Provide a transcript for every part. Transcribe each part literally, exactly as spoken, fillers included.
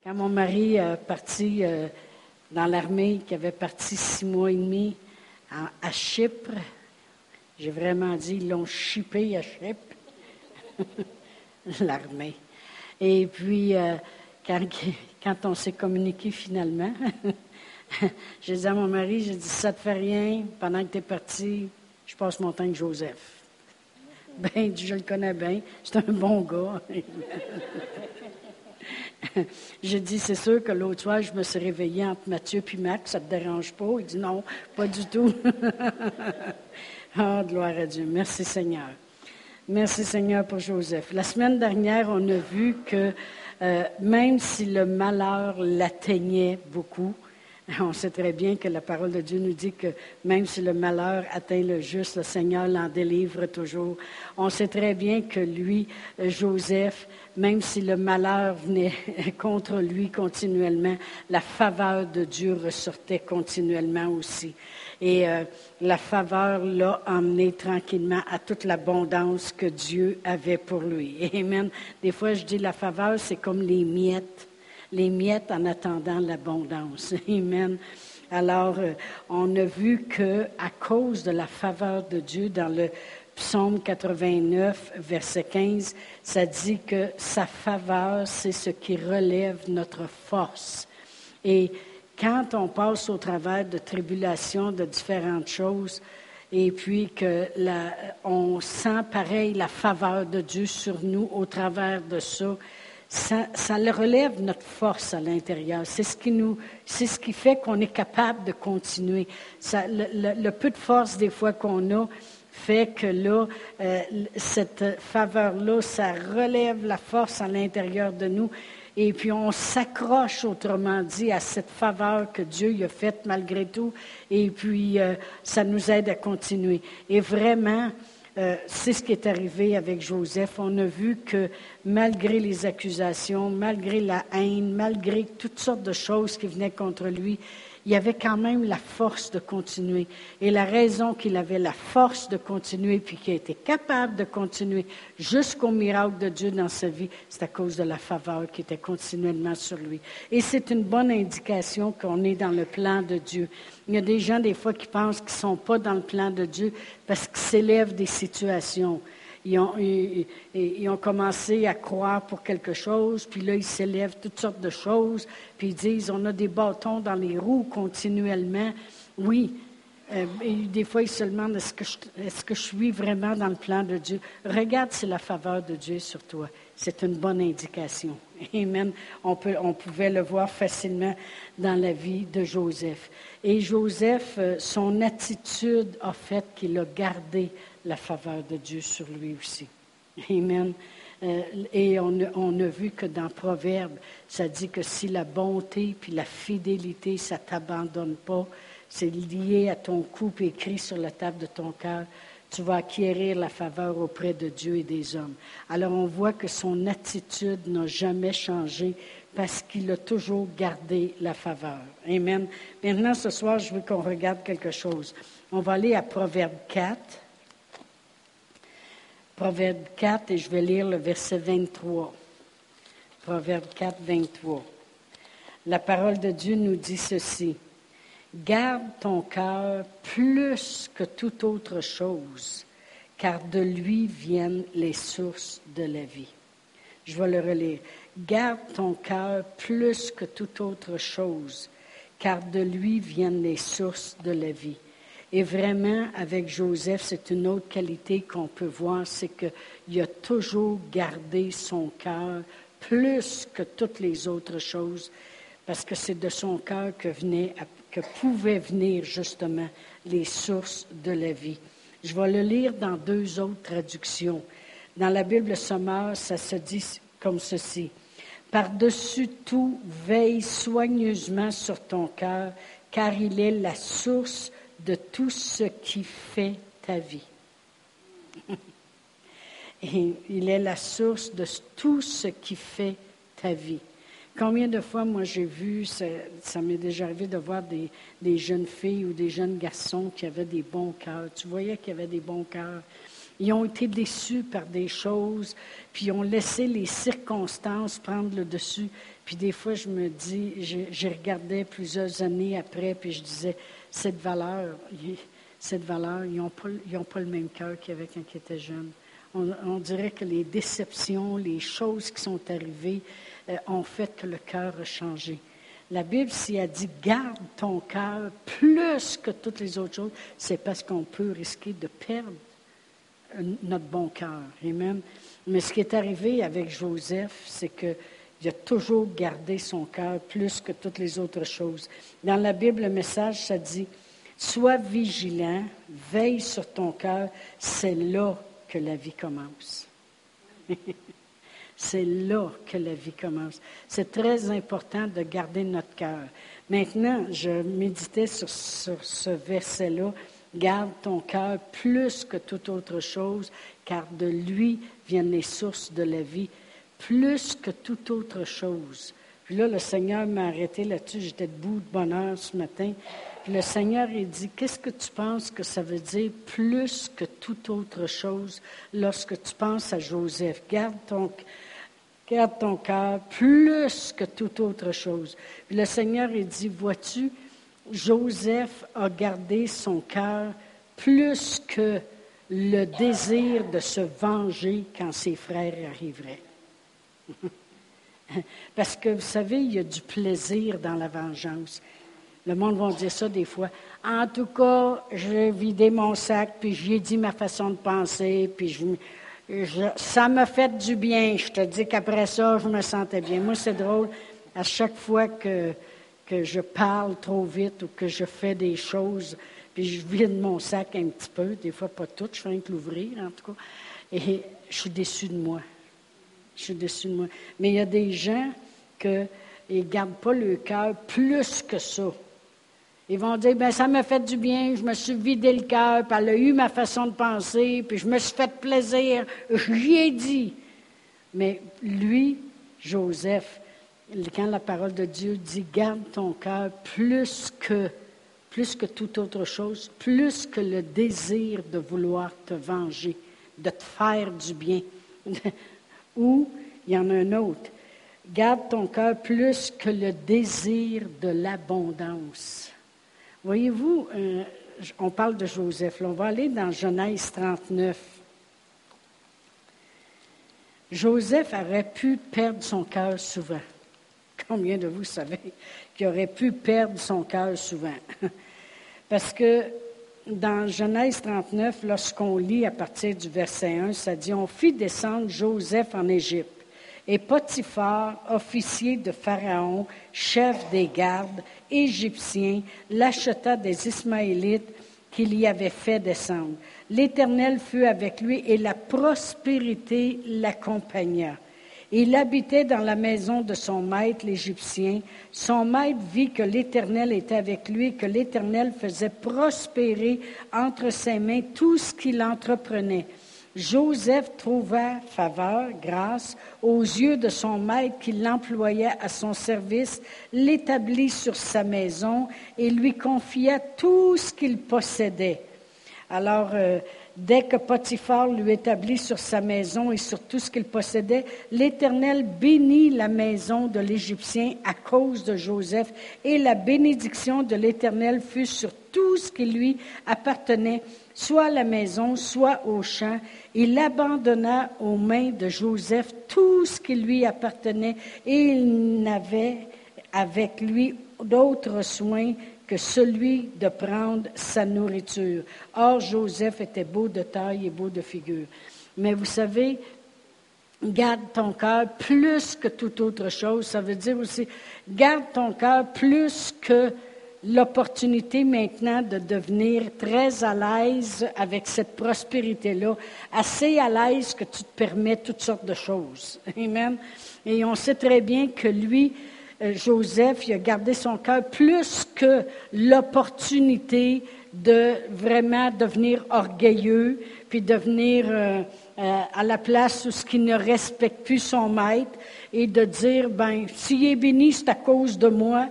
Quand mon mari est parti euh, dans l'armée, qui avait parti six mois et demi en, à Chypre, j'ai vraiment dit, ils l'ont chippé à Chypre, l'armée. Et puis, euh, quand, quand on s'est communiqué finalement, j'ai dit à mon mari, j'ai dit, ça te fait rien, pendant que tu es parti, je passe mon temps avec Joseph. Ben, je le connais bien, c'est un bon gars. J'ai dit, c'est sûr que l'autre soir, je me suis réveillée entre Mathieu et Max, ça ne te dérange pas? Il dit, non, pas du tout. Ah, oh, gloire à Dieu. Merci Seigneur. Merci Seigneur pour Joseph. La semaine dernière, on a vu que euh, même si le malheur l'atteignait beaucoup, on sait très bien que la parole de Dieu nous dit que même si le malheur atteint le juste, le Seigneur l'en délivre toujours. On sait très bien que lui, Joseph, même si le malheur venait contre lui continuellement, la faveur de Dieu ressortait continuellement aussi. Et euh, la faveur l'a emmené tranquillement à toute l'abondance que Dieu avait pour lui. Amen. Des fois, je dis la faveur, c'est comme les miettes. Les miettes en attendant l'abondance. Amen. Alors, euh, on a vu que à cause de la faveur de Dieu, dans le psaume quatre-vingt-neuf, verset quinze, ça dit que sa faveur, c'est ce qui relève notre force. Et quand on passe au travers de tribulations, de différentes choses, et puis que la, on sent pareil la faveur de Dieu sur nous au travers de ça, Ça, ça le relève notre force à l'intérieur. C'est ce qui nous, c'est ce qui fait qu'on est capable de continuer. Ça, le, le, le peu de force des fois qu'on a fait que là, euh, cette faveur-là, ça relève la force à l'intérieur de nous. Et puis on s'accroche, autrement dit, à cette faveur que Dieu y a faite malgré tout. Et puis euh, ça nous aide à continuer. Et vraiment, Euh, c'est ce qui est arrivé avec Joseph. On a vu que malgré les accusations, malgré la haine, malgré toutes sortes de choses qui venaient contre lui, il avait quand même la force de continuer. Et la raison qu'il avait la force de continuer, puis qu'il était capable de continuer jusqu'au miracle de Dieu dans sa vie, c'est à cause de la faveur qui était continuellement sur lui. Et c'est une bonne indication qu'on est dans le plan de Dieu. Il y a des gens, des fois, qui pensent qu'ils ne sont pas dans le plan de Dieu parce qu'ils s'élèvent des situations. Ils ont, ils, ils ont commencé à croire pour quelque chose, puis là, ils s'élèvent toutes sortes de choses, puis ils disent, on a des bâtons dans les roues continuellement. Oui, euh, et des fois, ils se demandent, est-ce que, je, est-ce que je suis vraiment dans le plan de Dieu? Regarde, c'est la faveur de Dieu sur toi. C'est une bonne indication. Amen. On, peut, on pouvait le voir facilement dans la vie de Joseph. Et Joseph, son attitude a fait qu'il a gardé la faveur de Dieu sur lui aussi. Amen. Euh, et on a, on a vu que dans Proverbe, ça dit que si la bonté puis la fidélité, ça ne t'abandonne pas, c'est lié à ton couple écrit sur la table de ton cœur, tu vas acquérir la faveur auprès de Dieu et des hommes. Alors on voit que son attitude n'a jamais changé parce qu'il a toujours gardé la faveur. Amen. Maintenant, ce soir, je veux qu'on regarde quelque chose. On va aller à Proverbe quatre. Proverbe quatre, et je vais lire le verset vingt-trois. Proverbe quatre, vingt-trois. La parole de Dieu nous dit ceci. Garde ton cœur plus que toute autre chose, car de lui viennent les sources de la vie. Je vais le relire. Garde ton cœur plus que toute autre chose, car de lui viennent les sources de la vie. Et vraiment, avec Joseph, c'est une autre qualité qu'on peut voir, c'est qu'il a toujours gardé son cœur plus que toutes les autres choses, parce que c'est de son cœur que venait, que pouvaient venir justement les sources de la vie. Je vais le lire dans deux autres traductions. Dans la Bible Sommaire, ça se dit comme ceci. Par-dessus tout, veille soigneusement sur ton cœur, car il est la source de tout ce qui fait ta vie. Et il est la source de tout ce qui fait ta vie. Combien de fois, moi, j'ai vu, ça, ça m'est déjà arrivé de voir des, des jeunes filles ou des jeunes garçons qui avaient des bons cœurs. Tu voyais qu'ils avaient des bons cœurs. Ils ont été déçus par des choses, puis ils ont laissé les circonstances prendre le dessus. Puis des fois, je me dis, je, je regardais plusieurs années après, puis je disais, cette valeur, cette valeur, ils n'ont pas, ils ont pas le même cœur qu'il y avait quand ils étaient jeunes. On, on dirait que les déceptions, les choses qui sont arrivées euh, ont fait que le cœur a changé. La Bible, si elle dit « garde ton cœur plus que toutes les autres choses », c'est parce qu'on peut risquer de perdre notre bon cœur. Amen. Mais ce qui est arrivé avec Joseph, c'est qu'il a toujours gardé son cœur plus que toutes les autres choses. Dans la Bible, le message, ça dit « sois vigilant, veille sur ton cœur, c'est là que la vie commence. » C'est là que la vie commence. C'est très important de garder notre cœur. Maintenant, je méditais sur, sur ce verset-là. Garde ton cœur plus que toute autre chose, car de lui viennent les sources de la vie, plus que toute autre chose. Puis là, le Seigneur m'a arrêté là-dessus. J'étais debout de bonne heure ce matin. Puis le Seigneur, il dit, qu'est-ce que tu penses que ça veut dire plus que toute autre chose lorsque tu penses à Joseph? Garde ton Garde ton cœur plus que toute autre chose. Puis le Seigneur, il dit, vois-tu, Joseph a gardé son cœur plus que le désir de se venger quand ses frères arriveraient. Parce que, vous savez, il y a du plaisir dans la vengeance. Le monde va dire ça des fois. En tout cas, j'ai vidé mon sac, puis j'ai dit ma façon de penser, puis je... Je, ça m'a fait du bien. Je te dis qu'après ça, je me sentais bien. Moi, c'est drôle. À chaque fois que, que je parle trop vite ou que je fais des choses, puis je vide mon sac un petit peu, des fois pas tout, je fais rien que l'ouvrir, en tout cas, et je suis déçue de moi. Je suis déçue de moi. Mais il y a des gens qui ne gardent pas le cœur plus que ça. Ils vont dire, bien, ça m'a fait du bien, je me suis vidé le cœur, puis elle a eu ma façon de penser, puis je me suis fait plaisir, j'y ai dit. Mais lui, Joseph, quand la parole de Dieu dit, garde ton cœur plus que, plus que toute autre chose, plus que le désir de vouloir te venger, de te faire du bien. Ou, il y en a un autre, garde ton cœur plus que le désir de l'abondance. Voyez-vous, euh, on parle de Joseph. Là, on va aller dans Genèse trente-neuf. Joseph aurait pu perdre son cœur souvent. Combien de vous savez qu'il aurait pu perdre son cœur souvent? Parce que dans Genèse trente-neuf, lorsqu'on lit à partir du verset un, ça dit « On fit descendre Joseph en Égypte. Et Potiphar, officier de Pharaon, chef des gardes, égyptien, l'acheta des Ismaélites qu'il y avait fait descendre. L'Éternel fut avec lui et la prospérité l'accompagna. Il habitait dans la maison de son maître, l'Égyptien. Son maître vit que l'Éternel était avec lui, que l'Éternel faisait prospérer entre ses mains tout ce qu'il entreprenait. Joseph trouva faveur, grâce, aux yeux de son maître qui l'employait à son service, l'établit sur sa maison et lui confia tout ce qu'il possédait. Alors, euh, dès que Potiphar lui établit sur sa maison et sur tout ce qu'il possédait, l'Éternel bénit la maison de l'Égyptien à cause de Joseph, et la bénédiction de l'Éternel fut sur tout ce qui lui appartenait, soit à la maison, soit au champ. Il abandonna aux mains de Joseph tout ce qui lui appartenait, et il n'avait avec lui d'autre soin que celui de prendre sa nourriture. Or, Joseph était beau de taille et beau de figure. Mais vous savez, garde ton cœur plus que toute autre chose. Ça veut dire aussi, garde ton cœur plus que l'opportunité maintenant de devenir très à l'aise avec cette prospérité-là, assez à l'aise que tu te permets toutes sortes de choses. Amen. Et on sait très bien que lui, Joseph, il a gardé son cœur plus que l'opportunité de vraiment devenir orgueilleux, puis devenir euh, euh, à la place où ce qui ne respecte plus son maître, et de dire, ben, s'il est béni, c'est à cause de moi.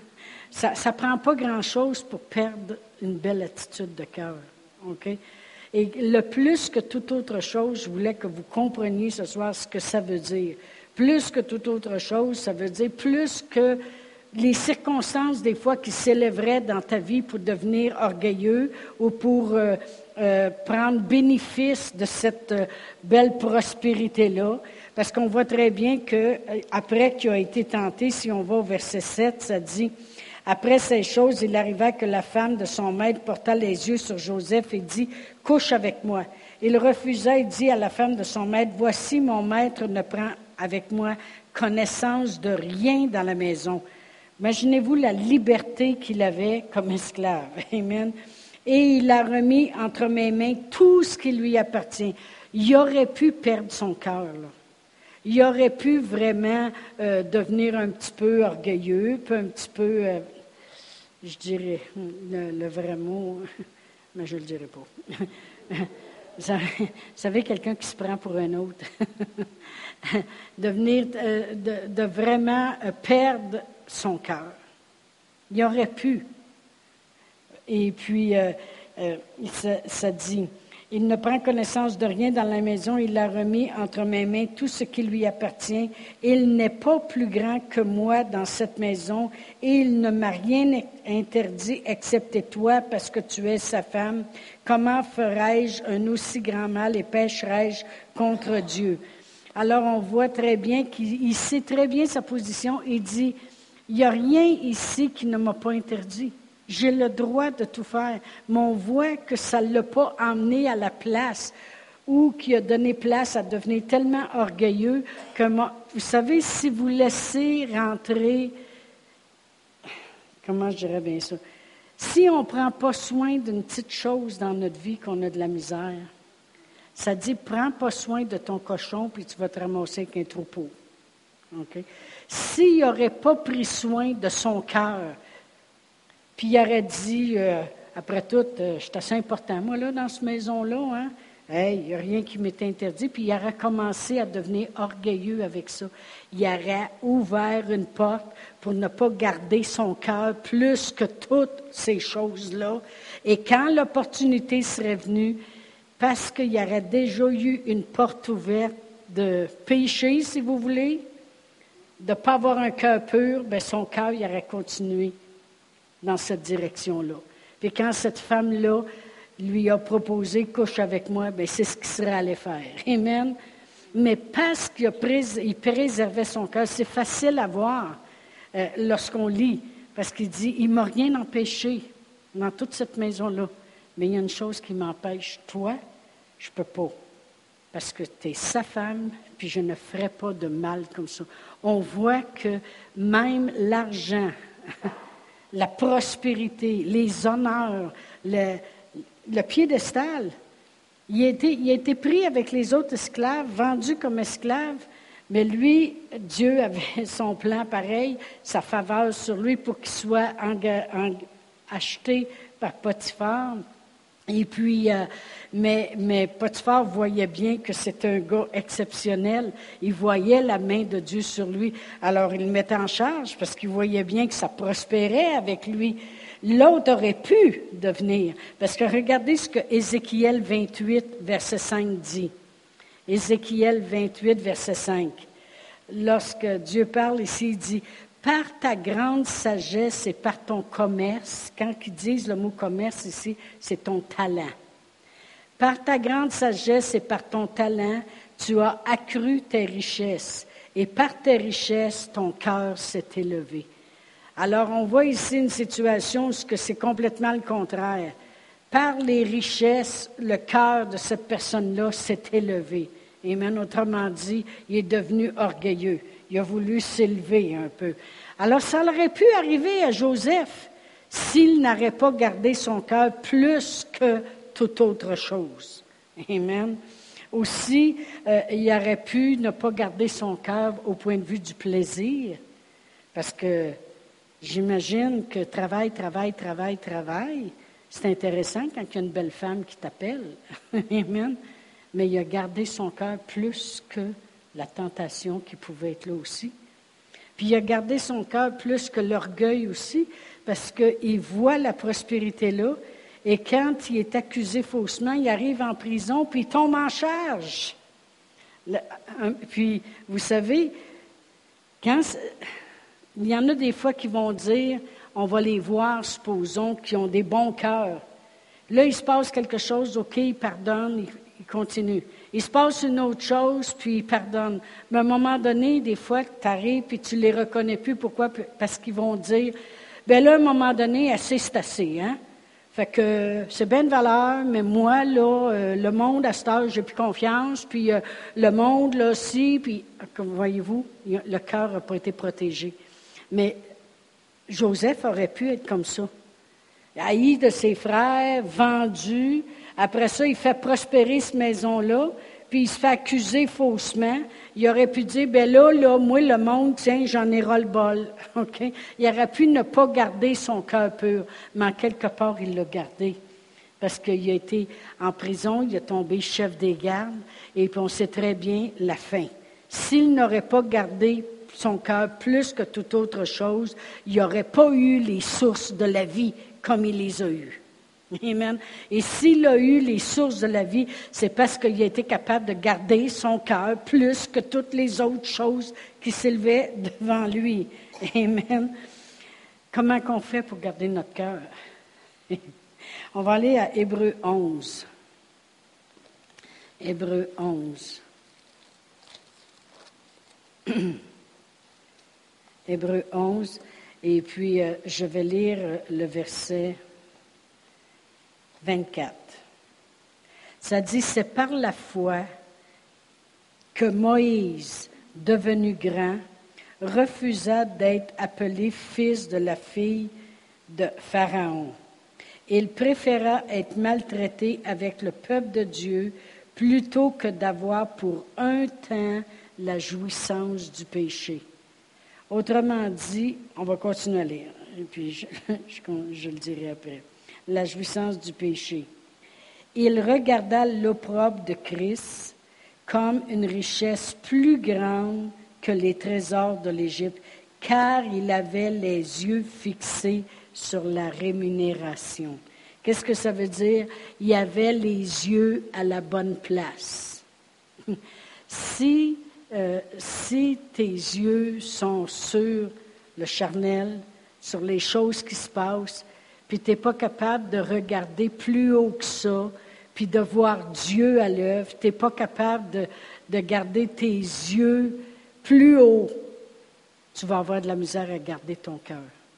Ça ne prend pas grand-chose pour perdre une belle attitude de cœur. Okay? Et le plus que toute autre chose, je voulais que vous compreniez ce soir ce que ça veut dire. Plus que toute autre chose, ça veut dire plus que les circonstances, des fois, qui s'élèveraient dans ta vie pour devenir orgueilleux ou pour euh, euh, prendre bénéfice de cette euh, belle prospérité-là. Parce qu'on voit très bien qu'après qu'il a été tenté, si on va au verset sept, ça dit « Après ces choses, il arriva que la femme de son maître porta les yeux sur Joseph et dit « Couche avec moi. » Il refusa et dit à la femme de son maître « Voici, mon maître ne prend avec moi connaissance de rien dans la maison. » Imaginez-vous la liberté qu'il avait comme esclave. Amen. Et il a remis entre mes mains tout ce qui lui appartient. Il aurait pu perdre son cœur, là. Il aurait pu vraiment euh, devenir un petit peu orgueilleux, puis un petit peu, euh, je dirais, le, le vrai mot, mais je ne le dirai pas. Vous savez, quelqu'un qui se prend pour un autre. Devenir, euh, de, de vraiment perdre son cœur. Il aurait pu. Et puis, euh, euh, ça, ça dit... Il ne prend connaissance de rien dans la maison, il l'a remis entre mes mains tout ce qui lui appartient. Il n'est pas plus grand que moi dans cette maison et il ne m'a rien interdit excepté toi parce que tu es sa femme. Comment ferais-je un aussi grand mal et pécherais-je contre Dieu? Alors on voit très bien qu'il sait très bien sa position. Il dit, il n'y a rien ici qui ne m'a pas interdit. J'ai le droit de tout faire, mais on voit que ça ne l'a pas emmené à la place ou qui a donné place à devenir tellement orgueilleux que, moi, vous savez, si vous laissez rentrer, comment je dirais bien ça, si on ne prend pas soin d'une petite chose dans notre vie qu'on a de la misère, ça dit, prends pas soin de ton cochon puis tu vas te ramasser avec un troupeau. Okay? S'il n'aurait pas pris soin de son cœur, puis il aurait dit, euh, après tout, euh, je suis assez important, moi, là, dans cette maison-là, hein? Hey, il n'y a rien qui m'est interdit. Puis il aurait commencé à devenir orgueilleux avec ça. Il aurait ouvert une porte pour ne pas garder son cœur plus que toutes ces choses-là. Et quand l'opportunité serait venue, parce qu'il y aurait déjà eu une porte ouverte de péché, si vous voulez, de ne pas avoir un cœur pur, bien, son cœur, il aurait continué dans cette direction-là. Puis quand cette femme-là lui a proposé « couche avec moi », bien c'est ce qu'il serait allé faire. Amen. Mais parce qu'il a prés- il préservait son cœur, c'est facile à voir euh, lorsqu'on lit, parce qu'il dit « il ne m'a rien empêché dans toute cette maison-là, mais il y a une chose qui m'empêche. Toi, je ne peux pas, parce que tu es sa femme, puis je ne ferai pas de mal comme ça. » On voit que même l'argent... la prospérité, les honneurs, le, le piédestal. Il a, été, il a été pris avec les autres esclaves, vendu comme esclave, mais lui, Dieu avait son plan pareil, sa faveur sur lui pour qu'il soit enga, en, acheté par Potiphar. Et puis, euh, mais, mais Potiphar voyait bien que c'était un gars exceptionnel. Il voyait la main de Dieu sur lui. Alors, il le mettait en charge parce qu'il voyait bien que ça prospérait avec lui. L'autre aurait pu devenir. Parce que regardez ce que Ézéchiel vingt-huit, verset cinq dit. Ézéchiel vingt-huit, verset cinq. Lorsque Dieu parle ici, il dit... Par ta grande sagesse et par ton commerce, quand ils disent le mot commerce ici, c'est ton talent. Par ta grande sagesse et par ton talent, tu as accru tes richesses, et par tes richesses, ton cœur s'est élevé. Alors, on voit ici une situation où c'est complètement le contraire. Par les richesses, le cœur de cette personne-là s'est élevé. Amen. Autrement dit, il est devenu orgueilleux. Il a voulu s'élever un peu. Alors, ça aurait pu arriver à Joseph s'il n'aurait pas gardé son cœur plus que toute autre chose. Amen. Aussi, euh, il aurait pu ne pas garder son cœur au point de vue du plaisir, parce que j'imagine que travail, travail, travail, travail, c'est intéressant quand il y a une belle femme qui t'appelle. Amen. Mais il a gardé son cœur plus que la tentation qui pouvait être là aussi. Puis il a gardé son cœur plus que l'orgueil aussi, parce qu'il voit la prospérité là, Et quand il est accusé faussement, il arrive en prison, puis il tombe en charge. Le, un, puis, vous savez, quand il y en a des fois qui vont dire, on va les voir, supposons, qui ont des bons cœurs. Là, il se passe quelque chose, OK, il pardonne, il, il continue. Il se passe une autre chose, puis il pardonne. Mais à un moment donné, des fois, tu arrives, puis tu les reconnais plus. Pourquoi? Parce qu'ils vont dire, bien là, à un moment donné, assez, c'est assez, hein? Fait que c'est bien de valeur, mais moi, là, euh, le monde, à cet âge, j'ai plus confiance, puis euh, le monde, là, aussi, puis, comme voyez-vous, le cœur n'a pas été protégé. Mais Joseph aurait pu être comme ça. Haï de ses frères, vendu. Après ça, il fait prospérer cette maison-là, puis il se fait accuser faussement. Il aurait pu dire, bien là, là, moi, le monde, tiens, j'en ai ras-le-bol. OK? Il aurait pu ne pas garder son cœur pur, mais en quelque part, il l'a gardé. Parce qu'il a été en prison, il est tombé chef des gardes, et puis on sait très bien la fin. S'il n'aurait pas gardé son cœur plus que toute autre chose, il n'y aurait pas eu les sources de la vie comme il les a eues. Amen. Et s'il a eu les sources de la vie, c'est parce qu'il a été capable de garder son cœur plus que toutes les autres choses qui s'élevaient devant lui. Amen. Comment qu'on fait pour garder notre cœur? On va aller à Hébreux onze. Hébreux onze. Hébreux onze. Et puis, euh, je vais lire le verset vingt-quatre. Ça dit, c'est par la foi que Moïse, devenu grand, refusa d'être appelé fils de la fille de Pharaon. Il préféra être maltraité avec le peuple de Dieu plutôt que d'avoir pour un temps la jouissance du péché. Autrement dit, on va continuer à lire, et puis je, je, je le dirai après. La jouissance du péché. Il regarda l'opprobre de Christ comme une richesse plus grande que les trésors de l'Égypte, car il avait les yeux fixés sur la rémunération. Qu'est-ce que ça veut dire? Il avait les yeux à la bonne place. Si, euh, si tes yeux sont sur le charnel, sur les choses qui se passent, puis tu n'es pas capable de regarder plus haut que ça, puis de voir Dieu à l'œuvre, tu n'es pas capable de, de garder tes yeux plus haut, tu vas avoir de la misère à garder ton cœur.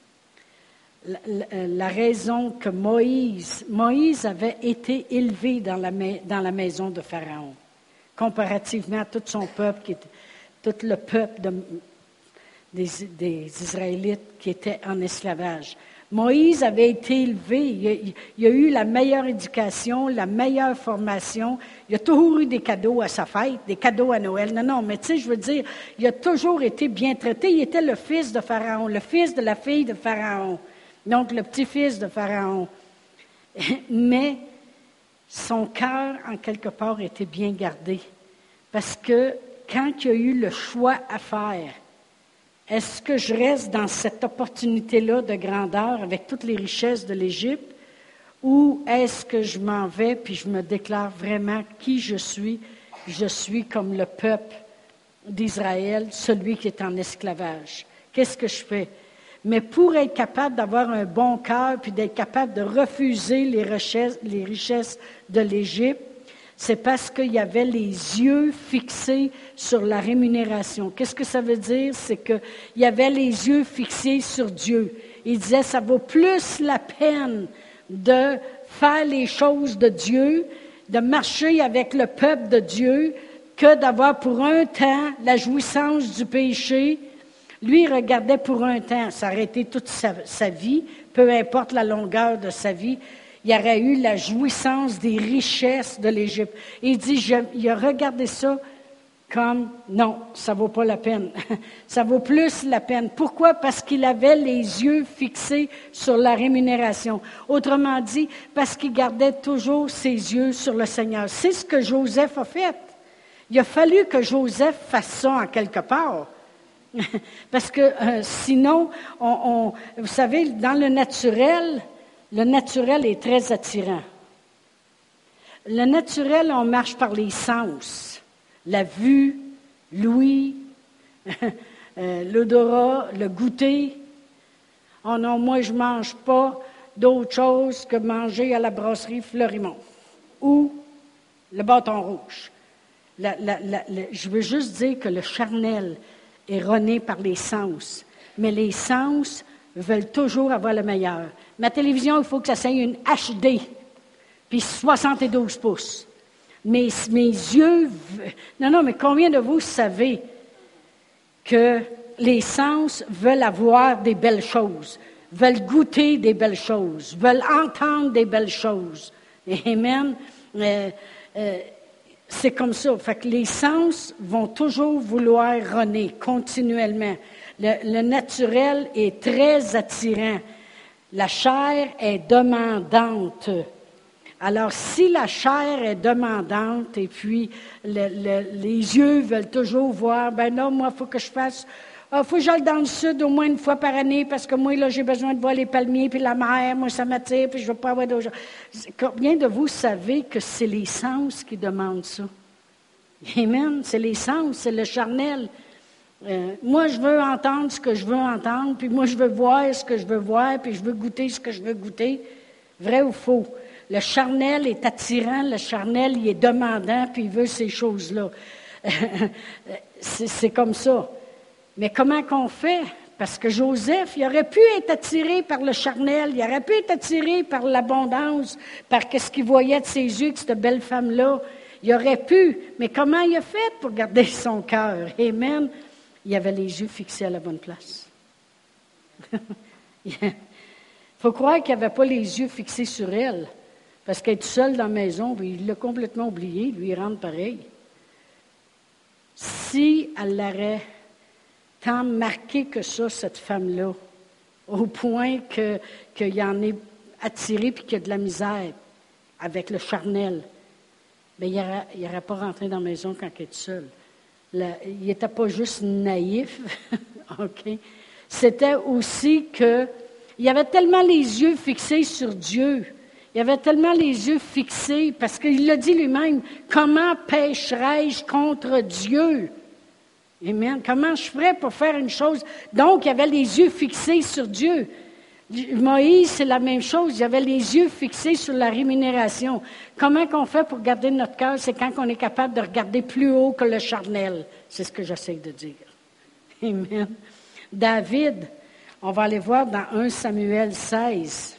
La, la, la raison que Moïse, Moïse avait été élevé dans la, dans la maison de Pharaon, comparativement à tout son peuple, qui était, tout le peuple de, des, des Israélites qui étaient en esclavage. Moïse avait été élevé, il a, il a eu la meilleure éducation, la meilleure formation. Il a toujours eu des cadeaux à sa fête, des cadeaux à Noël. Non, non, mais tu sais, je veux dire, il a toujours été bien traité. Il était le fils de Pharaon, le fils de la fille de Pharaon, donc le petit-fils de Pharaon. Mais son cœur, en quelque part, était bien gardé. Parce que quand il a eu le choix à faire, est-ce que je reste dans cette opportunité-là de grandeur avec toutes les richesses de l'Égypte ou est-ce que je m'en vais puis je me déclare vraiment qui je suis? Je suis comme le peuple d'Israël, celui qui est en esclavage. Qu'est-ce que je fais? Mais pour être capable d'avoir un bon cœur puis d'être capable de refuser les richesses, les richesses de l'Égypte, c'est parce qu'il y avait les yeux fixés sur la rémunération. Qu'est-ce que ça veut dire? C'est qu'il y avait les yeux fixés sur Dieu. Il disait, ça vaut plus la peine de faire les choses de Dieu, de marcher avec le peuple de Dieu, que d'avoir pour un temps la jouissance du péché. Lui, il regardait pour un temps, ça aurait été toute sa, sa vie, peu importe la longueur de sa vie, il y aurait eu la jouissance des richesses de l'Égypte. Il dit, je, il a regardé ça comme, non, ça vaut pas la peine. Ça vaut plus la peine. Pourquoi? Parce qu'il avait les yeux fixés sur la rémunération. Autrement dit, parce qu'il gardait toujours ses yeux sur le Seigneur. C'est ce que Joseph a fait. Il a fallu que Joseph fasse ça en quelque part. Parce que euh, sinon, on, on, vous savez, dans le naturel, le naturel est très attirant. Le naturel, on marche par les sens. La vue, l'ouïe, euh, l'odorat, le goûter. Oh non, moi, je ne mange pas d'autre chose que manger à la brasserie Fleurimont ou le bâton rouge. La, la, la, la, je veux juste dire que le charnel est rené par les sens, mais les sens veulent toujours avoir le meilleur. Ma télévision, il faut que ça soit une H D, puis soixante-douze pouces. Mes, mes yeux... Non, non, mais combien de vous savez que les sens veulent avoir des belles choses, veulent goûter des belles choses, veulent entendre des belles choses? Amen. Euh, euh, c'est comme ça. Fait que les sens vont toujours vouloir renaître continuellement. Le, le naturel est très attirant. La chair est demandante. Alors, si la chair est demandante et puis le, le, les yeux veulent toujours voir, ben non, moi, il faut que je fasse, il oh, faut que j'aille dans le sud au moins une fois par année parce que moi, là, j'ai besoin de voir les palmiers puis la mer, moi, ça m'attire puis je ne veux pas avoir d'autres choses. Combien de vous savez que c'est les sens qui demandent ça? Amen, c'est les sens, c'est le charnel. Euh, moi, je veux entendre ce que je veux entendre, puis moi, je veux voir ce que je veux voir, puis je veux goûter ce que je veux goûter. Vrai ou faux? Le charnel est attirant, le charnel, il est demandant, puis il veut ces choses-là. c'est, c'est comme ça. Mais comment qu'on fait? Parce que Joseph, il aurait pu être attiré par le charnel, il aurait pu être attiré par l'abondance, par ce qu'il voyait de ses yeux, de cette belle femme-là. Il aurait pu, mais comment il a fait pour garder son cœur? Amen. Il avait les yeux fixés à la bonne place. Il faut croire qu'il n'avait pas les yeux fixés sur elle, parce qu'elle est seule dans la maison, il l'a complètement oublié, lui, il rentre pareil. Si elle l'aurait tant marqué que ça, cette femme-là, au point que, qu'il en est attiré puis qu'il y a de la misère avec le charnel, bien, il n'aurait pas rentré dans la maison quand elle est seule. La, il n'était pas juste naïf, OK? C'était aussi que il avait tellement les yeux fixés sur Dieu. Il avait tellement les yeux fixés, parce qu'il l'a dit lui-même, « Comment pécherais-je contre Dieu? » Amen. Comment je ferais pour faire une chose? Donc, il avait les yeux fixés sur Dieu. Moïse, c'est la même chose. Il avait les yeux fixés sur la rémunération. Comment qu'on fait pour garder notre cœur? C'est quand on est capable de regarder plus haut que le charnel. C'est ce que j'essaie de dire. Amen. David, on va aller voir dans un Samuel seize.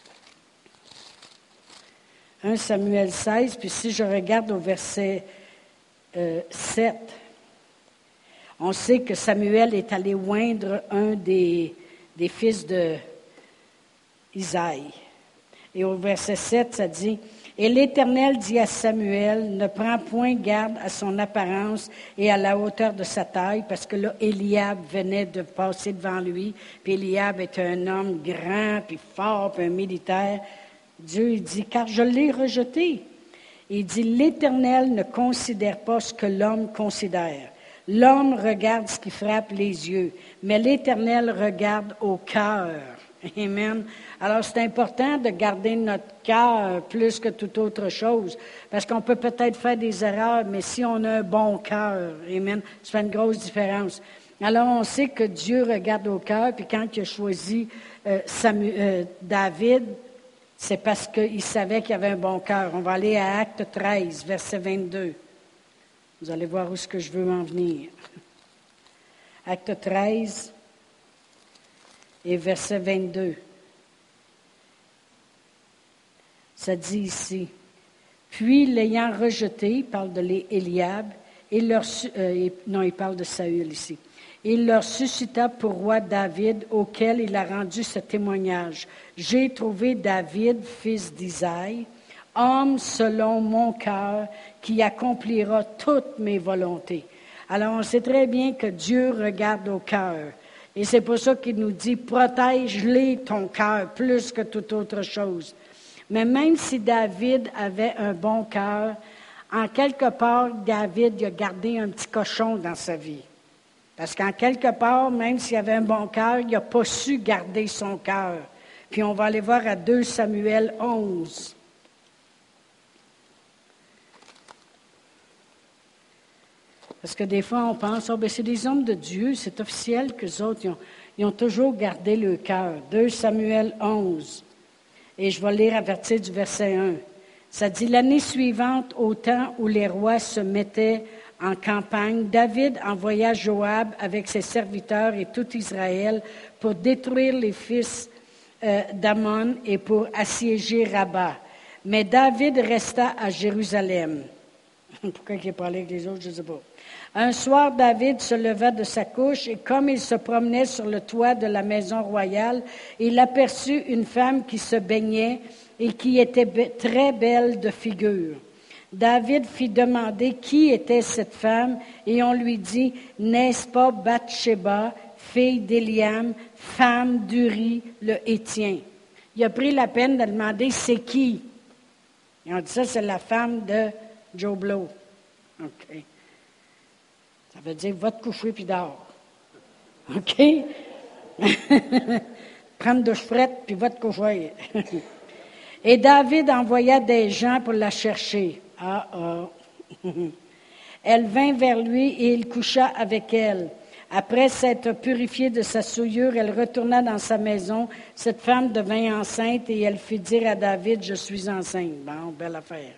un Samuel seize, puis si je regarde au verset euh, sept, on sait que Samuel est allé oindre un des, des fils de Isaïe. Et au verset sept, ça dit, « Et l'Éternel dit à Samuel, ne prends point garde à son apparence et à la hauteur de sa taille, parce que là, Éliab venait de passer devant lui, puis Éliab était un homme grand, puis fort, puis un militaire. Dieu il dit, car je l'ai rejeté. Il dit, l'Éternel ne considère pas ce que l'homme considère. L'homme regarde ce qui frappe les yeux, mais l'Éternel regarde au cœur. Amen. Alors, c'est important de garder notre cœur plus que toute autre chose, parce qu'on peut peut-être faire des erreurs, mais si on a un bon cœur, amen, ça fait une grosse différence. Alors, on sait que Dieu regarde au cœur, puis quand il a choisi euh, Samuel, euh, David, c'est parce qu'il savait qu'il avait un bon cœur. On va aller à Acte treize, verset vingt-deux. Vous allez voir où est-ce que je veux en venir. Acte treize et verset vingt-deux. Ça dit ici, « Puis l'ayant rejeté, il parle de l'Éliab, il leur, euh, non, il parle de Saül ici. Il leur suscita pour roi David, auquel il a rendu ce témoignage. J'ai trouvé David, fils d'Isaïe, homme selon mon cœur, qui accomplira toutes mes volontés. » Alors, on sait très bien que Dieu regarde au cœur. Et c'est pour ça qu'il nous dit, protège-les ton cœur plus que toute autre chose. Mais même si David avait un bon cœur, en quelque part, David a gardé un petit cochon dans sa vie. Parce qu'en quelque part, même s'il avait un bon cœur, il n'a pas su garder son cœur. Puis on va aller voir à deux Samuel onze. Parce que des fois, on pense, oh, ben, c'est des hommes de Dieu, c'est officiel qu'eux autres, ils ont, ils ont toujours gardé le cœur. deux Samuel onze. Et je vais lire à partir du verset un. Ça dit, l'année suivante, au temps où les rois se mettaient en campagne, David envoya Joab avec ses serviteurs et tout Israël pour détruire les fils euh, d'Ammon et pour assiéger Rabat. Mais David resta à Jérusalem. Pourquoi il n'est pas allé avec les autres, je ne sais pas. Un soir, David se leva de sa couche et comme il se promenait sur le toit de la maison royale, il aperçut une femme qui se baignait et qui était be- très belle de figure. David fit demander qui était cette femme et on lui dit, « N'est-ce pas Bathsheba, fille d'Éliam, femme d'Uri le Hétien? » Il a pris la peine de demander, « C'est qui? » Et on dit ça, c'est la femme de Joe Blow. OK. Ça veut dire, va te coucher puis dors. OK? Prends une douche frette puis va te coucher. Et David envoya des gens pour la chercher. Ah, ah. Elle vint vers lui et il coucha avec elle. Après s'être purifiée de sa souillure, elle retourna dans sa maison. Cette femme devint enceinte et elle fit dire à David, « Je suis enceinte. » Bon, belle affaire.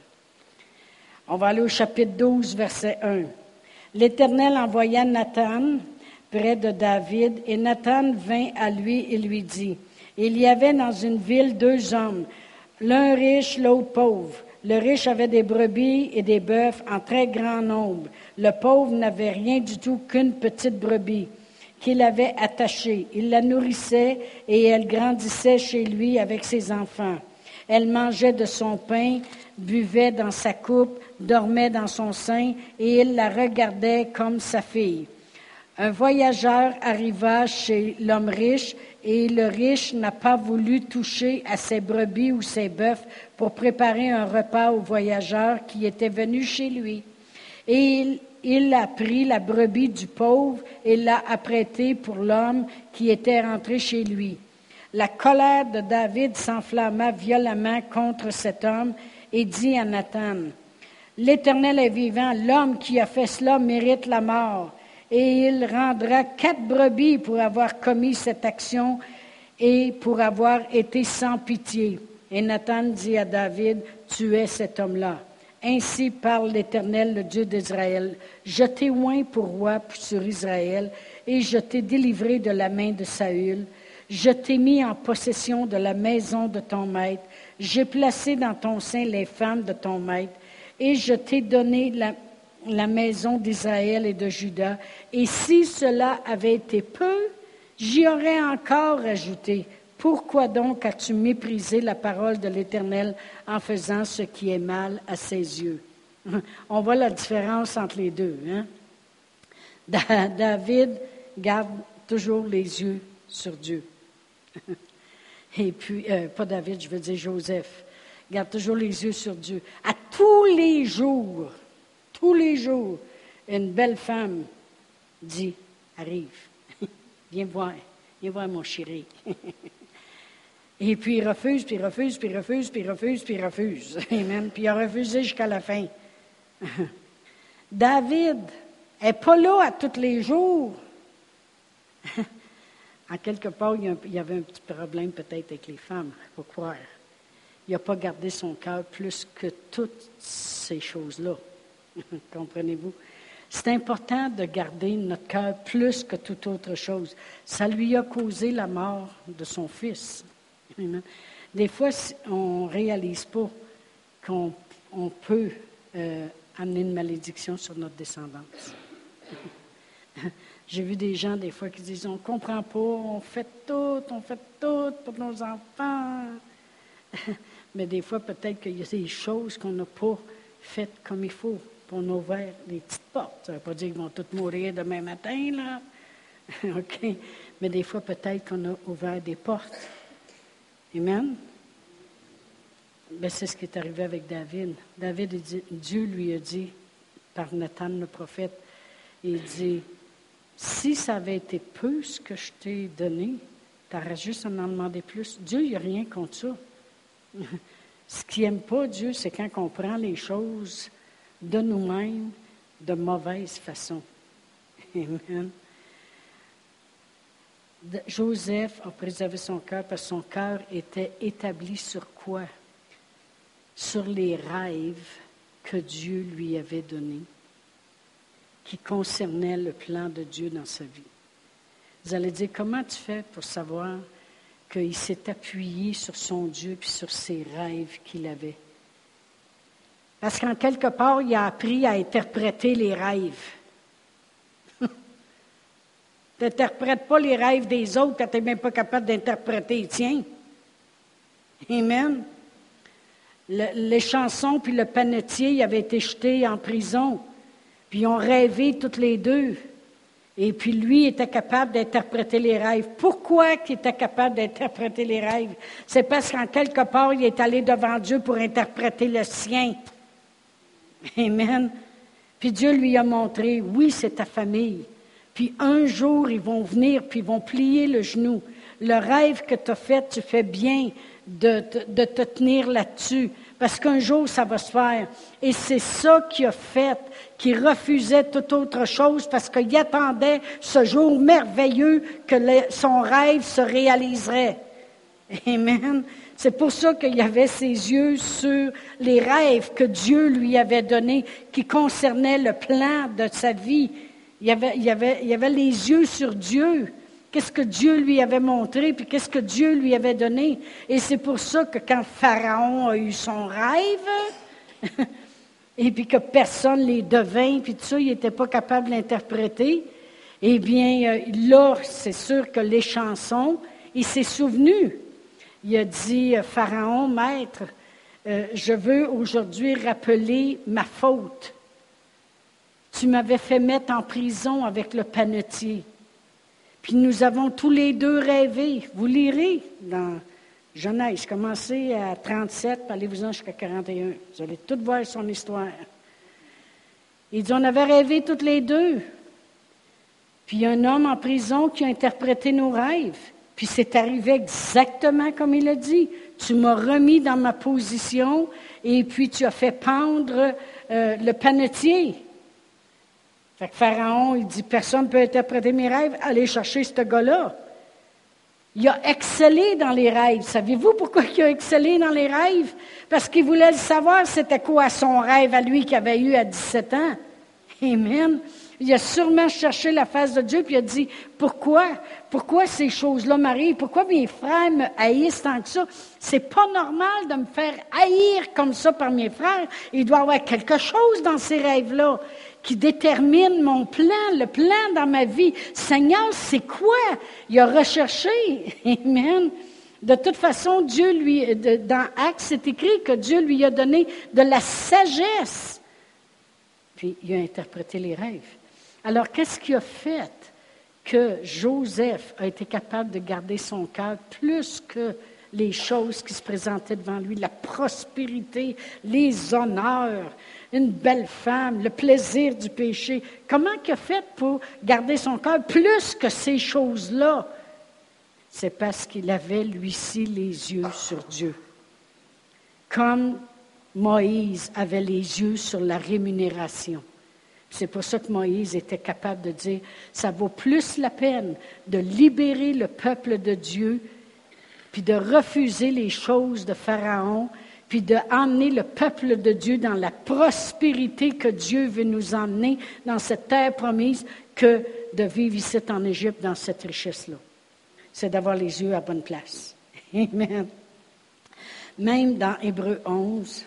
On va aller au chapitre douze, verset un. L'Éternel envoya Nathan près de David, et Nathan vint à lui et lui dit, « Il y avait dans une ville deux hommes, l'un riche, l'autre pauvre. Le riche avait des brebis et des bœufs en très grand nombre. Le pauvre n'avait rien du tout qu'une petite brebis qu'il avait attachée. Il la nourrissait et elle grandissait chez lui avec ses enfants. Elle mangeait de son pain, buvait dans sa coupe, dormait dans son sein, et il la regardait comme sa fille. Un voyageur arriva chez l'homme riche, et le riche n'a pas voulu toucher à ses brebis ou ses bœufs pour préparer un repas au voyageur qui était venu chez lui. Et il, il a pris la brebis du pauvre et l'a apprêtée pour l'homme qui était rentré chez lui. La colère de David s'enflamma violemment contre cet homme et dit à Nathan, « L'Éternel est vivant, l'homme qui a fait cela mérite la mort. » Et il rendra quatre brebis pour avoir commis cette action et pour avoir été sans pitié. Et Nathan dit à David, « Tu es cet homme-là. Ainsi parle l'Éternel, le Dieu d'Israël. Je t'ai oint pour roi sur Israël, et je t'ai délivré de la main de Saül. Je t'ai mis en possession de la maison de ton maître. J'ai placé dans ton sein les femmes de ton maître, et je t'ai donné la la maison d'Israël et de Juda. Et si cela avait été peu, j'y aurais encore ajouté. Pourquoi donc as-tu méprisé la parole de l'Éternel en faisant ce qui est mal à ses yeux? » On voit la différence entre les deux. Hein? David garde toujours les yeux sur Dieu. Et puis, euh, pas David, je veux dire Joseph, garde toujours les yeux sur Dieu. À tous les jours, tous les jours, une belle femme dit, arrive, viens voir, viens voir mon chéri. Et puis il refuse, puis il refuse, puis il refuse, puis il refuse, puis il refuse. Amen. Puis il a refusé jusqu'à la fin. David n'est pas là à tous les jours. En quelque part, il y avait un petit problème peut-être avec les femmes, il faut croire. Il n'a pas gardé son cœur plus que toutes ces choses-là. Comprenez-vous? C'est important de garder notre cœur plus que toute autre chose. Ça lui a causé la mort de son fils. Amen. Des fois, on ne réalise pas qu'on on peut euh, amener une malédiction sur notre descendance. J'ai vu des gens, des fois, qui disent, on ne comprend pas, on fait tout, on fait tout pour nos enfants. Mais des fois, peut-être qu'il y a des choses qu'on n'a pas faites comme il faut. On a ouvert les petites portes. Ça ne veut pas dire qu'ils vont tous mourir demain matin, là. OK? Mais des fois, peut-être qu'on a ouvert des portes. Amen? Ben, c'est ce qui est arrivé avec David. David, il dit, Dieu lui a dit, par Nathan le prophète, il dit, si ça avait été peu ce que je t'ai donné, Tu auras juste à en demander plus. Dieu, il n'y a rien contre ça. Ce qu'il n'aime pas, Dieu, c'est quand on prend les choses de nous-mêmes de mauvaise façon. Amen. Joseph a préservé son cœur parce que son cœur était établi sur quoi? Sur les rêves que Dieu lui avait donnés, qui concernaient le plan de Dieu dans sa vie. Vous allez dire, comment tu fais pour savoir qu'il s'est appuyé sur son Dieu puis sur ses rêves qu'il avait? Parce qu'en quelque part, il a appris à interpréter les rêves. Tu n'interprètes pas les rêves des autres quand tu n'es même pas capable d'interpréter les tiens. Amen. Le, les chansons puis le panetier ils avaient été jetés en prison. Puis ils ont rêvé toutes les deux. Et puis lui était capable d'interpréter les rêves. Pourquoi qu'il était capable d'interpréter les rêves? C'est parce qu'en quelque part, il est allé devant Dieu pour interpréter le sien. Amen. Puis Dieu lui a montré, oui, c'est ta famille. Puis un jour, ils vont venir, puis ils vont plier le genou. Le rêve que tu as fait, tu fais bien de, de, de te tenir là-dessus. Parce qu'un jour, ça va se faire. Et c'est ça qu'il a fait, qu'il refusait toute autre chose parce qu'il attendait ce jour merveilleux que le, son rêve se réaliserait. Amen. C'est pour ça qu'il avait ses yeux sur les rêves que Dieu lui avait donnés, qui concernaient le plan de sa vie. Il y avait, il y avait, il y avait les yeux sur Dieu. Qu'est-ce que Dieu lui avait montré, puis qu'est-ce que Dieu lui avait donné. Et c'est pour ça que quand Pharaon a eu son rêve, et puis que personne les devint, puis tout ça, il n'était pas capable de l'interpréter, eh bien, là, c'est sûr que les chansons, il s'est souvenu. Il a dit, Pharaon, maître, euh, je veux aujourd'hui rappeler ma faute. Tu m'avais fait mettre en prison avec le panetier. Puis nous avons tous les deux rêvé. Vous lirez dans Genèse, commencez à trente-sept, puis allez-vous-en jusqu'à quarante et un. Vous allez tout voir son histoire. Il dit, on avait rêvé toutes les deux. Puis il y a un homme en prison qui a interprété nos rêves. Puis c'est arrivé exactement comme il a dit. Tu m'as remis dans ma position et puis tu as fait pendre euh, le panetier. Fait que Pharaon, il dit, personne ne peut interpréter mes rêves, allez chercher ce gars-là. Il a excellé dans les rêves. Savez-vous pourquoi il a excellé dans les rêves? Parce qu'il voulait le savoir, c'était quoi son rêve à lui qu'il avait eu à dix-sept ans. Amen. Il a sûrement cherché la face de Dieu, puis il a dit, pourquoi? Pourquoi ces choses-là m'arrivent? Pourquoi mes frères me haïssent tant que ça? C'est pas normal de me faire haïr comme ça par mes frères. Il doit y avoir quelque chose dans ces rêves-là qui détermine mon plan, le plan dans ma vie. Seigneur, c'est quoi? Il a recherché. Amen. De toute façon, Dieu lui, de, dans Actes, c'est écrit que Dieu lui a donné de la sagesse. Puis, il a interprété les rêves. Alors, qu'est-ce qui a fait que Joseph a été capable de garder son cœur plus que les choses qui se présentaient devant lui, la prospérité, les honneurs, une belle femme, le plaisir du péché? Comment il a fait pour garder son cœur plus que ces choses-là? C'est parce qu'il avait, lui-ci, les yeux sur Dieu. Comme Moïse avait les yeux sur la rémunération. C'est pour ça que Moïse était capable de dire, ça vaut plus la peine de libérer le peuple de Dieu, puis de refuser les choses de Pharaon, puis d'emmener le peuple de Dieu dans la prospérité que Dieu veut nous emmener dans cette terre promise, que de vivre ici en Égypte dans cette richesse-là. C'est d'avoir les yeux à bonne place. Amen. Même dans Hébreux onze,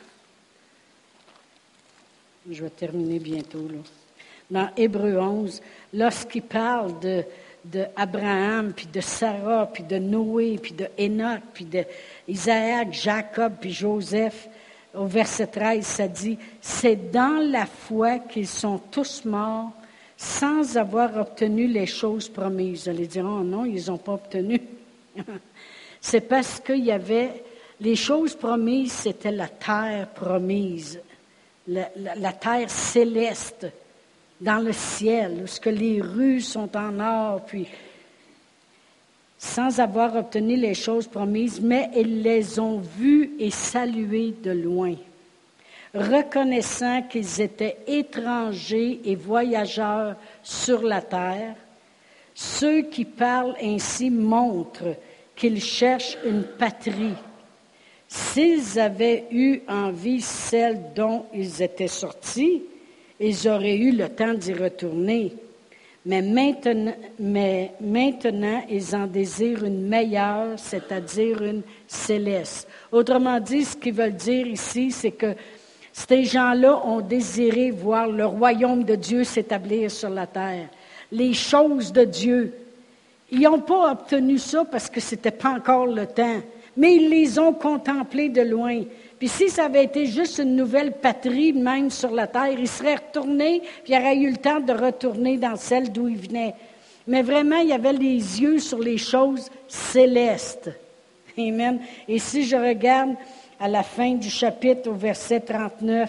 je vais terminer bientôt, là. Dans Hébreux onze, lorsqu'il parle de, de Abraham, puis de Sarah, puis de Noé, puis de Enoch, puis de Isaac, Jacob, puis Joseph, au verset treize, ça dit, « C'est dans la foi qu'ils sont tous morts sans avoir obtenu les choses promises. » Vous allez dire, « Oh non, ils n'ont pas obtenu. » C'est parce qu'il y avait, les choses promises, c'était la terre promise. La, la, la terre céleste, dans le ciel, où ce que les rues sont en or, puis sans avoir obtenu les choses promises, mais ils les ont vus et salués de loin, reconnaissant qu'ils étaient étrangers et voyageurs sur la terre. Ceux qui parlent ainsi montrent qu'ils cherchent une patrie. S'ils avaient eu en vie celle dont ils étaient sortis, ils auraient eu le temps d'y retourner. Mais maintenant, mais maintenant, ils en désirent une meilleure, c'est-à-dire une céleste. Autrement dit, ce qu'ils veulent dire ici, c'est que ces gens-là ont désiré voir le royaume de Dieu s'établir sur la terre, les choses de Dieu. Ils n'ont pas obtenu ça parce que ce n'était pas encore le temps, mais ils les ont contemplés de loin. Puis si ça avait été juste une nouvelle patrie, même sur la terre, ils seraient retournés, puis ils auraient eu le temps de retourner dans celle d'où ils venaient. Mais vraiment, il y avait les yeux sur les choses célestes. Amen. Et si je regarde à la fin du chapitre, au verset trente-neuf,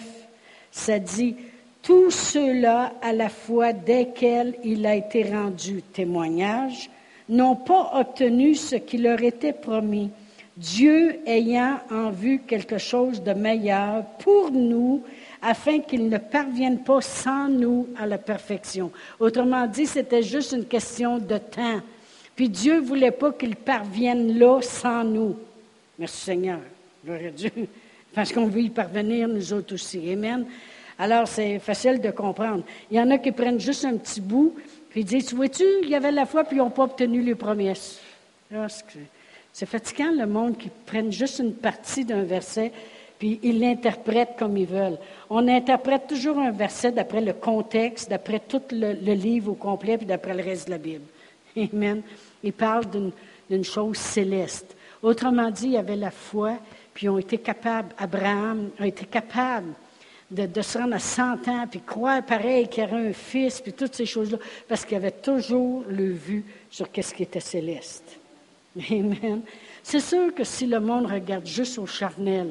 ça dit « Tous ceux-là, à la fois desquels il a été rendu témoignage, n'ont pas obtenu ce qui leur était promis. Dieu ayant en vue quelque chose de meilleur pour nous, afin qu'ils ne parviennent pas sans nous à la perfection. » Autrement dit, c'était juste une question de temps. Puis Dieu ne voulait pas qu'ils parviennent là sans nous. Merci Seigneur. Gloire à Dieu. Parce qu'on veut y parvenir, nous autres aussi. Amen. Alors, c'est facile de comprendre. Il y en a qui prennent juste un petit bout, puis ils disent, vois-tu, il y avait la foi, puis ils n'ont pas obtenu les promesses. Là, c'est fatigant, le monde qui prenne juste une partie d'un verset, puis ils l'interprètent comme ils veulent. On interprète toujours un verset d'après le contexte, d'après tout le, le livre au complet, puis d'après le reste de la Bible. Amen. Il parle d'une, d'une chose céleste. Autrement dit, il y avait la foi, puis ils ont été capables, Abraham a été capable de, de se rendre à cent ans, puis croire pareil qu'il y aurait un fils, puis toutes ces choses-là, parce qu'il avait toujours le vue sur qu'est-ce qui était céleste. Amen. C'est sûr que si le monde regarde juste au charnel,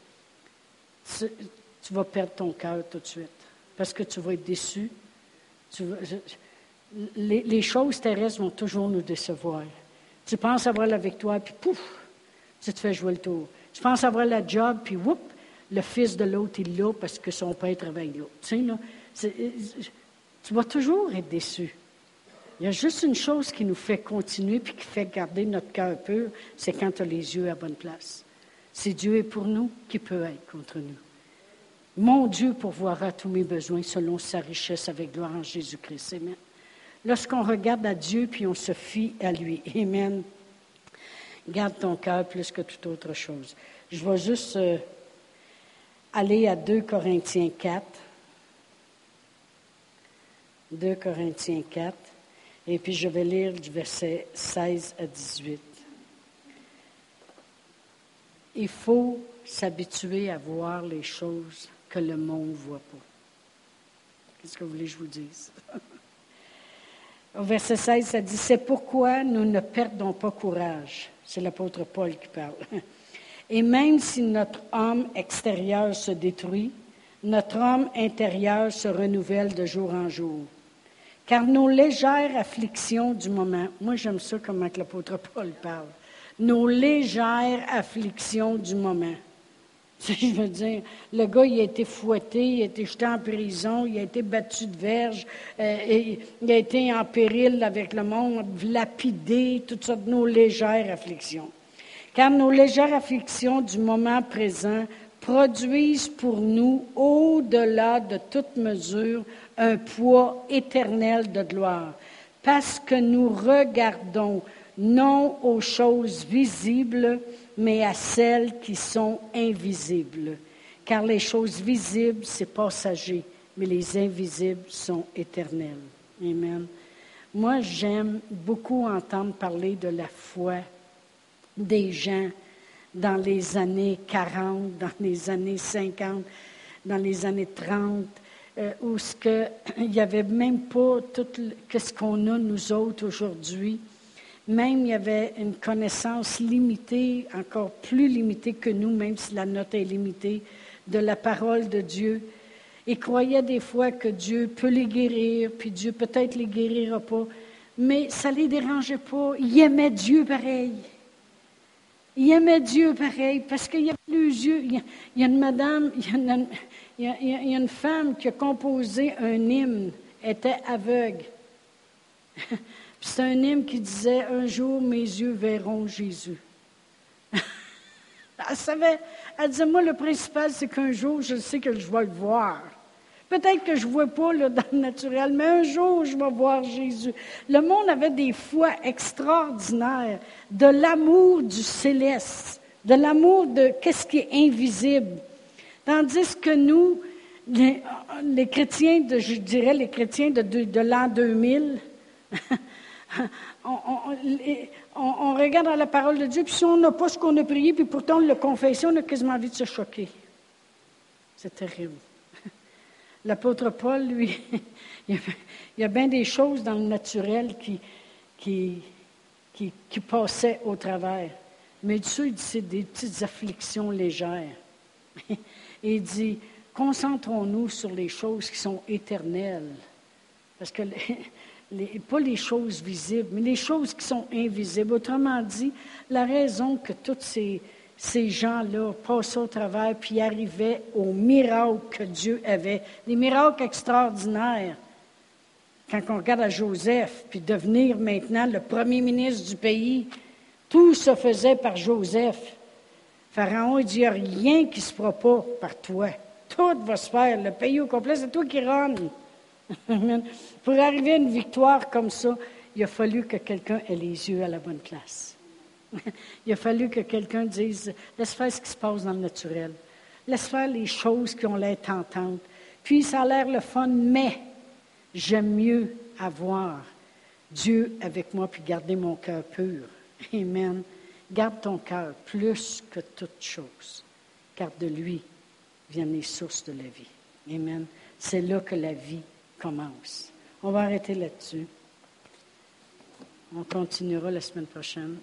tu, tu vas perdre ton cœur tout de suite, parce que tu vas être déçu. Tu vas, je, les, les choses terrestres vont toujours nous décevoir. Tu penses avoir la victoire, puis pouf, tu te fais jouer le tour. Tu penses avoir la job, puis whoop, le fils de l'autre, il l'a parce que son père travaille là. Tu sais, là, c'est, tu vas toujours être déçu. Il y a juste une chose qui nous fait continuer puis qui fait garder notre cœur pur, c'est quand tu as les yeux à la bonne place. Si Dieu est pour nous, qui peut être contre nous? Mon Dieu pourvoira tous mes besoins selon sa richesse avec gloire en Jésus-Christ. Amen. Lorsqu'on regarde à Dieu puis on se fie à lui. Amen. Garde ton cœur plus que toute autre chose. Je vais juste euh, aller à deux Corinthiens quatre. deux Corinthiens quatre. Et puis je vais lire du verset seize à dix-huit. Il faut s'habituer à voir les choses que le monde ne voit pas. Qu'est-ce que vous voulez que je vous dise? Au verset seize, ça dit « C'est pourquoi nous ne perdons pas courage. » C'est l'apôtre Paul qui parle. « Et même si notre homme extérieur se détruit, notre homme intérieur se renouvelle de jour en jour. Car nos légères afflictions du moment... » Moi, j'aime ça comment que l'apôtre Paul parle. « Nos légères afflictions du moment. » Je veux dire, le gars, il a été fouetté, il a été jeté en prison, il a été battu de verge, euh, et il a été en péril avec le monde, lapidé, toutes sortes de nos légères afflictions. Car nos légères afflictions du moment présent produisent pour nous, au-delà de toute mesure, un poids éternel de gloire, parce que nous regardons non aux choses visibles, mais à celles qui sont invisibles. Car les choses visibles, c'est passager, mais les invisibles sont éternels. Amen. Moi, j'aime beaucoup entendre parler de la foi des gens dans les années quarante, dans les années cinquante, dans les années trente, euh, où ce que, il n'y avait même pas tout le, ce qu'on a nous autres aujourd'hui. Même il y avait une connaissance limitée, encore plus limitée que nous, même si la note est limitée, de la parole de Dieu. Ils croyaient des fois que Dieu peut les guérir, puis Dieu peut-être les guérira pas. mais ça ne les dérangeait pas. Ils aimaient Dieu pareil. Ils aimaient Dieu pareil, parce qu'il y avait les yeux. Il y a, il y a une madame, il y a une, il y a, il y a une femme qui a composé un hymne, était aveugle. Puis c'est un hymne qui disait « Un jour, mes yeux verront Jésus ». Elle savait, elle disait, moi, le principal, c'est qu'un jour, je sais que je vais le voir. Peut-être que je ne vois pas là, dans le naturel, mais un jour, je vais voir Jésus. Le monde avait des foi extraordinaires, de l'amour du céleste, de l'amour de qu'est-ce qui est invisible. Tandis que nous, les, les chrétiens, de, je dirais les chrétiens de, de, de l'an deux mille, on, on, les, on, on regarde dans la parole de Dieu, puis si on n'a pas ce qu'on a prié, puis pourtant on l'a confessé, on a quasiment envie de se choquer. C'est terrible. L'apôtre Paul, lui, il y a bien des choses dans le naturel qui, qui, qui, qui passaient au travers. Mais Dieu, il dit, c'est des petites afflictions légères. Et il dit, concentrons-nous sur les choses qui sont éternelles. Parce que, les, les, pas les choses visibles, mais les choses qui sont invisibles. Autrement dit, la raison que toutes ces... Ces gens-là passaient au travers puis arrivaient aux miracles que Dieu avait. Des miracles extraordinaires. Quand on regarde à Joseph, puis devenir maintenant le premier ministre du pays, tout se faisait par Joseph. Pharaon, il dit, il n'y a rien qui ne se fera pas par toi. Tout va se faire. Le pays au complet, c'est toi qui rônes. Pour arriver à une victoire comme ça, il a fallu que quelqu'un ait les yeux à la bonne place. Il a fallu que quelqu'un dise, laisse faire ce qui se passe dans le naturel. Laisse faire les choses qui ont l'air tentantes. Puis ça a l'air le fun, mais j'aime mieux avoir Dieu avec moi puis garder mon cœur pur. Amen. Garde ton cœur plus que toute chose. Car de lui viennent les sources de la vie. Amen. C'est là que la vie commence. On va arrêter là-dessus. On continuera la semaine prochaine.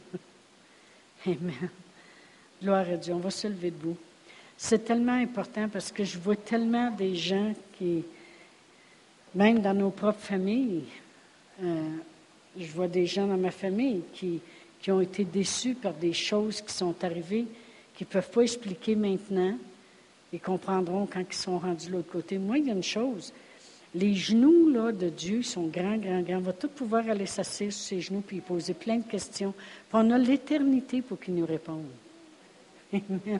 Amen. Gloire à Dieu. On va se lever debout. C'est tellement important parce que je vois tellement des gens qui, même dans nos propres familles, euh, je vois des gens dans ma famille qui, qui ont été déçus par des choses qui sont arrivées, qui ne peuvent pas expliquer maintenant. Ils comprendront quand ils sont rendus de l'autre côté. Moi, il y a une chose. Les genoux là, de Dieu sont grands, grands, grands. On va tous pouvoir aller s'asseoir sur ses genoux puis poser plein de questions. Puis on a l'éternité pour qu'il nous réponde. Amen.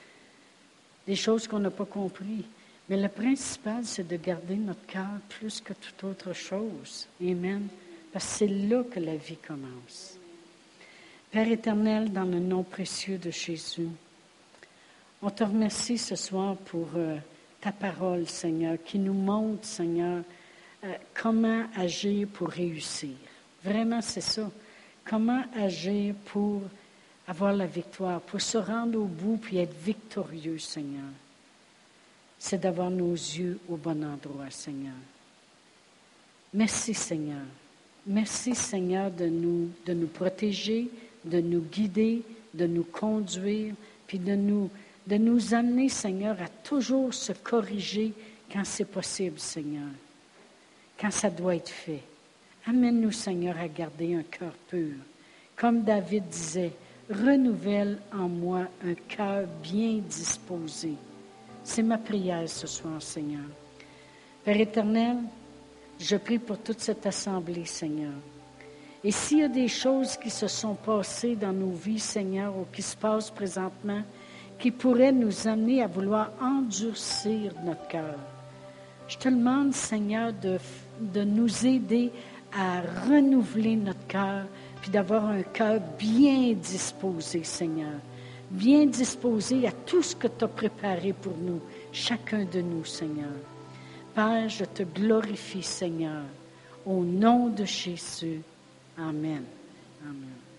Des choses qu'on n'a pas compris. Mais le principal, c'est de garder notre cœur plus que toute autre chose. Amen. Parce que c'est là que la vie commence. Père éternel, dans le nom précieux de Jésus, on te remercie ce soir pour... Euh, ta parole, Seigneur, qui nous montre, Seigneur, euh, comment agir pour réussir. Vraiment, c'est ça. Comment agir pour avoir la victoire, pour se rendre au bout puis être victorieux, Seigneur. C'est d'avoir nos yeux au bon endroit, Seigneur. Merci, Seigneur. Merci, Seigneur, de nous, de nous protéger, de nous guider, de nous conduire, puis de nous... de nous amener, Seigneur, à toujours se corriger quand c'est possible, Seigneur, quand ça doit être fait. Amène-nous, Seigneur, à garder un cœur pur. Comme David disait, renouvelle en moi un cœur bien disposé. C'est ma prière ce soir, Seigneur. Père éternel, je prie pour toute cette assemblée, Seigneur. Et s'il y a des choses qui se sont passées dans nos vies, Seigneur, ou qui se passent présentement, qui pourrait nous amener à vouloir endurcir notre cœur. Je te demande, Seigneur, de, de nous aider à renouveler notre cœur, puis d'avoir un cœur bien disposé, Seigneur. Bien disposé à tout ce que tu as préparé pour nous, chacun de nous, Seigneur. Père, je te glorifie, Seigneur, au nom de Jésus. Amen. Amen.